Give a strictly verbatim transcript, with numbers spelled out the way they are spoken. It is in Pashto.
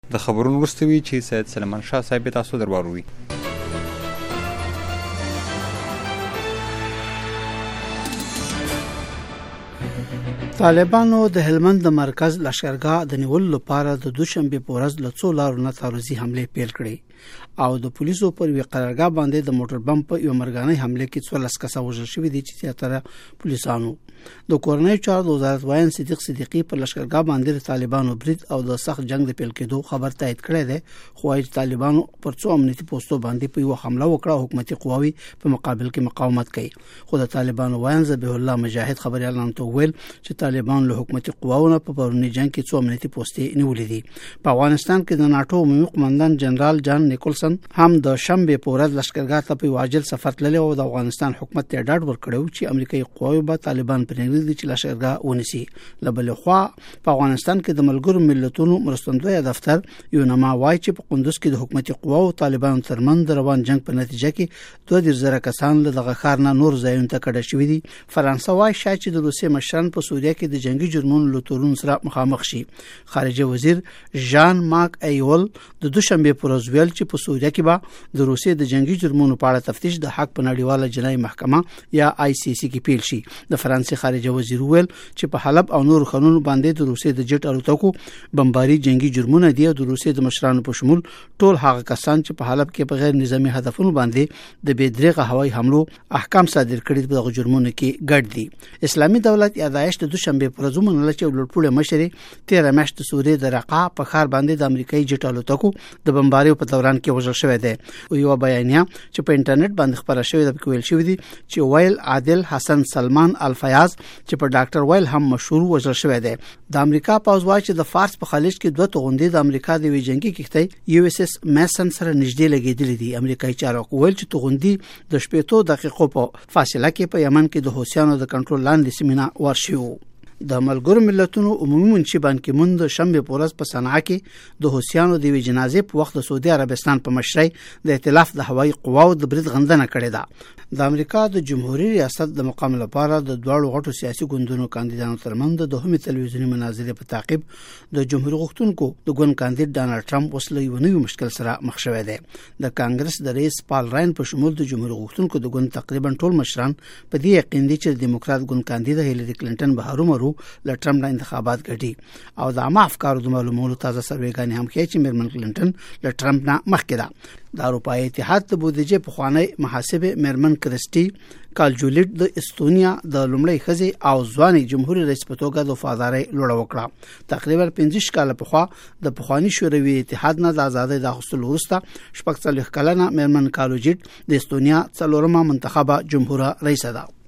د خبرونو وروسته وي چې سید سلیمان شاه صاحب تاسو درواروي. طالبانو د هلمند د مرکز لشکرګاه د نیولو لپاره د دوشنبه په ورځ له څو لارو نه تعرضي حمله پیل کړې او د پولیسو پر یو قرارګاه باندې د موټر بم په یو مرګانه حمله کې څوارلس کسان وژل شوي دي چې زیاتره پولیسانو. د کورنۍ چارو د وزارت وایي صدیق صدیقي پر لشکرګاه باندې طالبانو برید او د سخت جنگ د پیل کېدو خبر تایید کړی دی، خو وايي طالبانو پر څو امنیتي پوسټو باندې په یو حمله وکړه، حکومتي قواوي په مقابل کې مقاومت کوي. خو د طالبانو وایي ذبیح الله مجاهد خبريالانو ته ویل چې طالبان له حکومتي قواونو په پرونی جنگ کې څو امنیتي پوسټې نیولې دي. په افغانستان کې د ناتو عمومي قومندان جنرال جان نیکولسن هم د شنبه په ورځ لشکرګاه ته په واجل سفر تللی او د افغانستان حکومت ته ډاډ ورکړو چې امریکایي قواوي به طالبان پرېږدي چې لشکرګاه ونیسي. له بلې خوا په افغانستان کې د ملګرو ملتونو مرستندوی دفتر یونما وایي چې په قندوز کې د حکومتي قواو طالبانو ترمنځ د روان جنگ په نتیجه کې دوه دېرش زره کسان له دغه ښار نه نور ځایونو ته کډه شوي دي. فرانسه وایي شاید چې د روسیې مشران په سوریه کې د جنگي جرمونو له تورونو سره مخامخ شي. خارجه وزیر ژان مارک ایول د دوشنبه پر ورځ ویل چې په سوریه کې به د روسیې د جنگي جرمونو په اړه تفتیش د حق په نړیواله جنایي محکمه یا آی سی سی کې پیل شي. د فرانسې خارجه وزیر ویل چې په حلب او نور خنونو باندې د روسیې د جټ الوتکو بمباري جنگي جرمونه دي او د روسیې د مشرانو په شمول ټول هغه کسان چې په حلب کې په غیر نظامی هدفونو باندې د بېدریغه هوایي حملو احکام صادر کړي په دغه جرمونو کې ګډ دي. اسلامي دولت یا داعش د دوشنبه پر ورځ ومنله چې لوړپوړی مشر تیره میاشت د سوریې د رقه په ښار باندې د امریکایي جټ الوتکو د بمباریو په دوران کې وژل شوی دی. یو بیانیه چې په انټرنیټ باندې خبره شوې ده په ویل شوی دی چې ویل عادل حسن سلمان الفیاض چې په ډاکټر ویل هم مشهور وژل شوی دی. د امریکا پوځ وایي چې د فارس په خلیج کې دوه توغندې د امریکا د وی جنگي کښتۍ یو اس اس میسن سره نږدې لګېدلې دي. امریکایي چارواکو ویل چې توغندې د شپږو دقیقو په فاصله کې په یمن کې د حوثیانو د کنټرول لاندې سیمه ورشيو. د ملګرو ملتونو عمومي منشي بان کی مون د شنبه په ورځ په صنعا کې د حوثیانو د وی جنازې په وخت د سعودي عربستان په مشرۍ د ائتلاف د هوایي قواو د برید غندنه کړې ده. د امریکا د جمهوریت ریاست د مقام لپاره د دوړو غټو سیاسي ګوندونو کاندیدانو ترمنځ د دوهمې تلویزیونی مناظرې په تعقیب د جمهوریت غوښتونکو د ګوند کاندید ډانلډ ټرمپ وسله یو نوی مشکل سره مخ شوی دی. د کانګرس د رئیس پال راین په شمول د جمهوریت غوښتونکو د ګوند تقریبا ټول مشران په دې یقین دي چې د دیموکرات ګوند کاندید هیلری کلینټن به هرومرو له ټرمپ انتخابات ګټي او د عامه افکارو د معلومولو تازه سروېګانې هم ښیي چې میرمن کلینټن له ټرمپ نه مخکې ده. د اروپایي اتحاد د بودیجې پخوانی محاسبه میرمن کرسټي کالجولیټ د استونیا د لومړۍ ښځې او ځواني جمهوریت رئیس په توګه د وفادارۍ لوړه وکړه. تقریبا پنځه کاله پخوا د پخوانی شوروي اتحاد نه د ازادۍ د اخیستلو وروسته شپږ څلوېښت کلنه میرمن کالجولیټ د استونیا څلورمه منتخبه جمهوریت رئیسه ده.